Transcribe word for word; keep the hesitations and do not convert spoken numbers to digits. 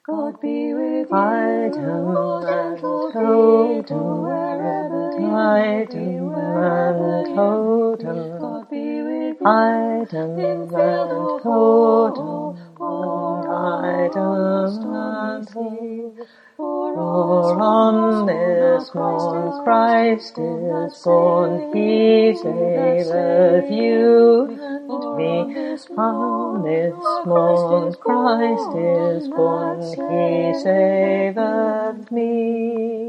God be with you. Item and totem, wherever item and totem, God be with you. item and totem, item and totem. For on this morn Christ is born, He saveth you and me. On this morn Christ is born, He saveth me.